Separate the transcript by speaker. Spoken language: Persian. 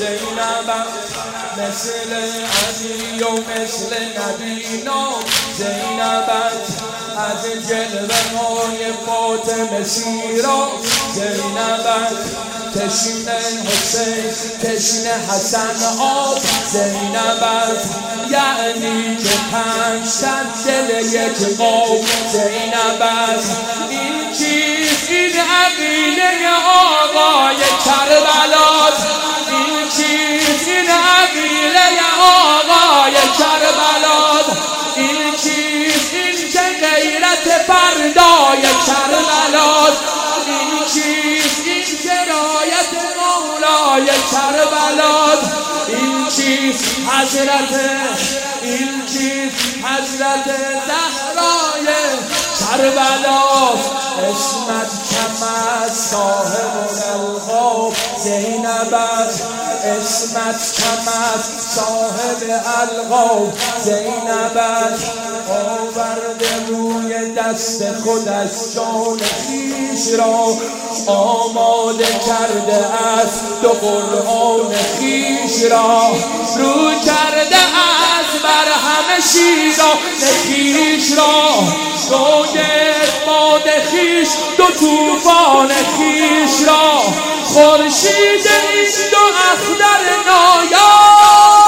Speaker 1: زینبم مثل علی و مثل نبینا زینبت از جلوه های فاطمه سیرا زینبت تشنه حسین تشنه حسن آب زینبت یعنی که 500 دل یک قوم زینبت این چیز این عقیده آقای کربلاست این چیز این عقیده آقای کربلاست این چیز این که غیرت فردای کربلاست این چیز این جرایت مولای کربلاست این چیز حضرت این چیز حضرت زهرای کربلاست اسمت کم از صاحب القاب زینبت اسمت کم از صاحب القاب زینبت آورده روی دست خودش جان خویش را آماده کرده است دو قرآن خویش را رو کرده است بر همه شیران خویش را گوید باد خویش دو طوفان خویش را خورشید این دو اختر نایاب